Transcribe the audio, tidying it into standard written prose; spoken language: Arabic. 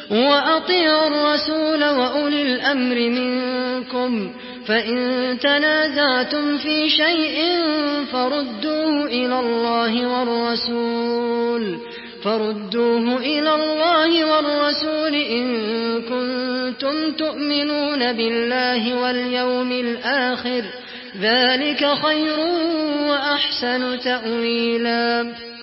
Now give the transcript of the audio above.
وأطيعوا الرسول وأولي الأمر منكم فإن تنازعتم في شيء فردوه إلى الله والرسول إن كنتم تؤمنون بالله واليوم الآخر ذلك خير وأحسن تأويلا